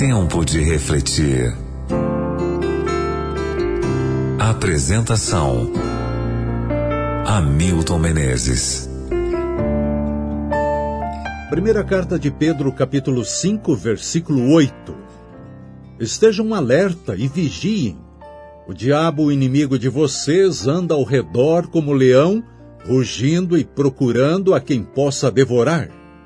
Tempo de refletir. Apresentação: Hamilton Menezes. Primeira carta de Pedro, capítulo 5, versículo 8. Estejam alerta e vigiem. O diabo, o inimigo de vocês, anda ao redor como leão, rugindo e procurando a quem possa devorar.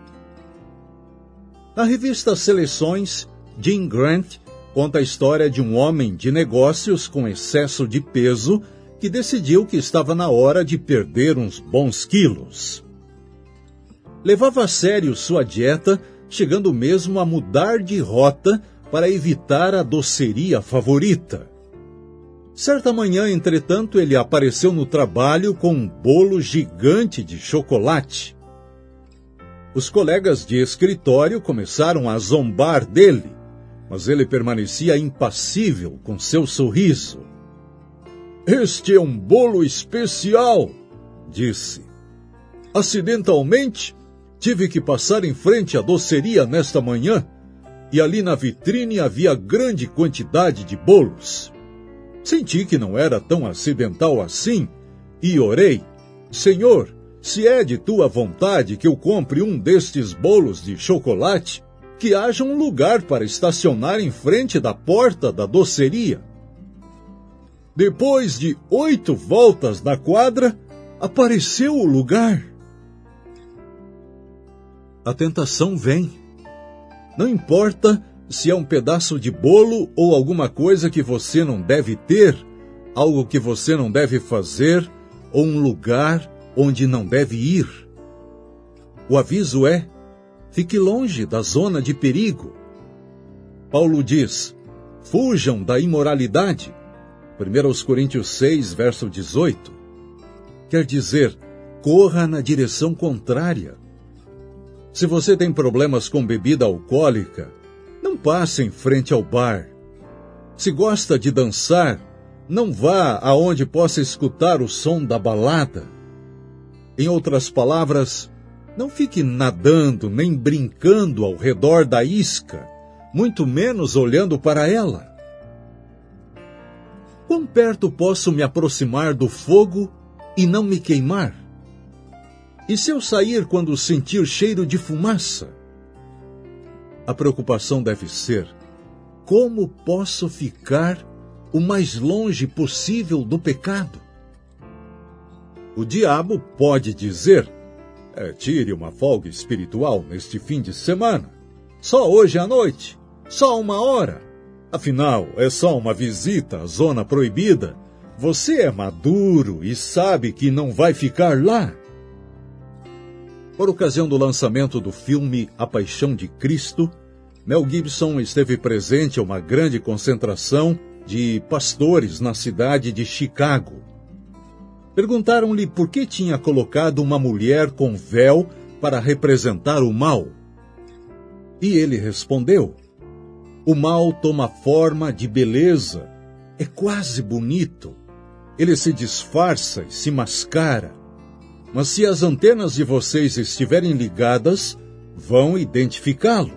Na revista Seleções, Jim Grant conta a história de um homem de negócios com excesso de peso que decidiu que estava na hora de perder uns bons quilos. Levava a sério sua dieta, chegando mesmo a mudar de rota para evitar a doceria favorita. Certa manhã, entretanto, ele apareceu no trabalho com um bolo gigante de chocolate. Os colegas de escritório começaram a zombar dele, mas ele permanecia impassível com seu sorriso. "Este é um bolo especial", disse. "Acidentalmente, tive que passar em frente à doceria nesta manhã, e ali na vitrine havia grande quantidade de bolos. Senti que não era tão acidental assim, e orei: Senhor, se é de tua vontade que eu compre um destes bolos de chocolate, que haja um lugar para estacionar em frente da porta da doceria. Depois de 8 voltas na quadra, apareceu o lugar." A tentação vem. Não importa se é um pedaço de bolo ou alguma coisa que você não deve ter, algo que você não deve fazer, ou um lugar onde não deve ir. O aviso é: fique longe da zona de perigo. Paulo diz: fujam da imoralidade. 1 Coríntios 6, verso 18. Quer dizer, corra na direção contrária. Se você tem problemas com bebida alcoólica, não passe em frente ao bar. Se gosta de dançar, não vá aonde possa escutar o som da balada. Em outras palavras, não fique nadando nem brincando ao redor da isca, muito menos olhando para ela. Quão perto posso me aproximar do fogo e não me queimar? E se eu sair quando sentir cheiro de fumaça? A preocupação deve ser: como posso ficar o mais longe possível do pecado? O diabo pode dizer: tire uma folga espiritual neste fim de semana. Só hoje à noite, só 1 hora. Afinal, é só uma visita à zona proibida. Você é maduro e sabe que não vai ficar lá. Por ocasião do lançamento do filme A Paixão de Cristo, Mel Gibson esteve presente a uma grande concentração de pastores na cidade de Chicago. Perguntaram-lhe por que tinha colocado uma mulher com véu para representar o mal. E ele respondeu: o mal toma forma de beleza, é quase bonito. Ele se disfarça e se mascara. Mas se as antenas de vocês estiverem ligadas, vão identificá-lo.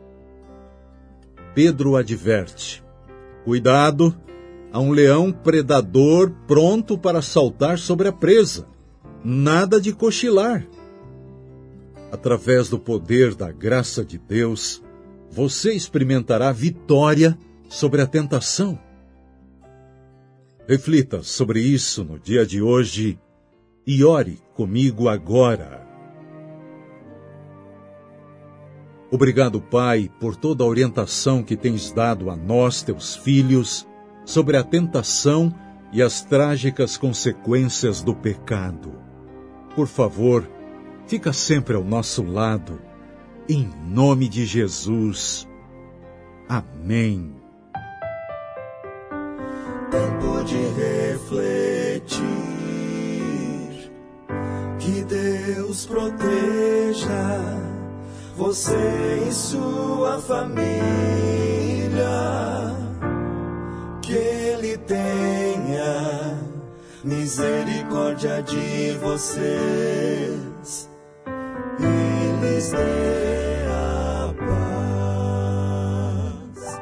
Pedro adverte: cuidado, há um leão predador pronto para saltar sobre a presa. Nada de cochilar. Através do poder da graça de Deus, você experimentará vitória sobre a tentação. Reflita sobre isso no dia de hoje e ore comigo agora. Obrigado, Pai, por toda a orientação que tens dado a nós, teus filhos, sobre a tentação e as trágicas consequências do pecado. Por favor, fica sempre ao nosso lado, em nome de Jesus. Amém. Tempo de refletir, que Deus proteja você e sua família, que Ele tenha misericórdia de vocês e lhes dê a paz.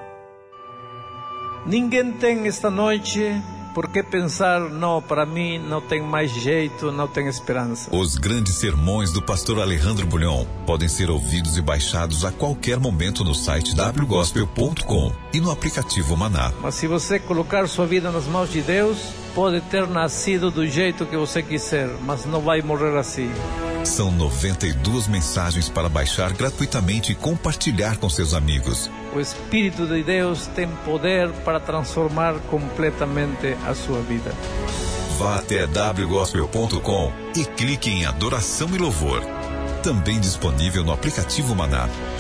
Ninguém tem esta noite por que pensar, não, para mim não tem mais jeito, não tem esperança. Os grandes sermões do pastor Alejandro Bulhon podem ser ouvidos e baixados a qualquer momento no site wgospel.com e no aplicativo Maná. Mas se você colocar sua vida nas mãos de Deus, pode ter nascido do jeito que você quiser, mas não vai morrer assim. São 92 mensagens para baixar gratuitamente e compartilhar com seus amigos. O Espírito de Deus tem poder para transformar completamente a sua vida. Vá até wgospel.com e clique em Adoração e Louvor. Também disponível no aplicativo Maná.